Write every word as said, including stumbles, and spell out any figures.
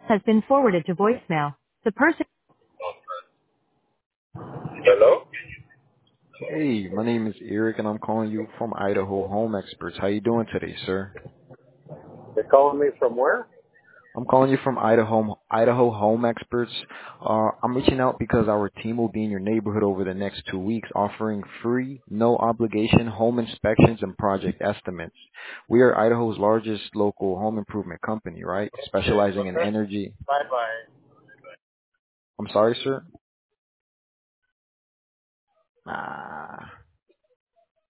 has been forwarded to voicemail. The person. Hello? Hey, my name is Eric, and I'm calling you from Idaho Home Experts. How you doing today, sir? They're calling me from where? I'm calling you from Idaho Idaho Home Experts. Uh, I'm reaching out because our team will be in your neighborhood over the next two weeks, offering free, no obligation home inspections and project estimates. We are Idaho's largest local home improvement company, right? Specializing in Okay. energy. Bye-bye. I'm sorry, sir. Ah.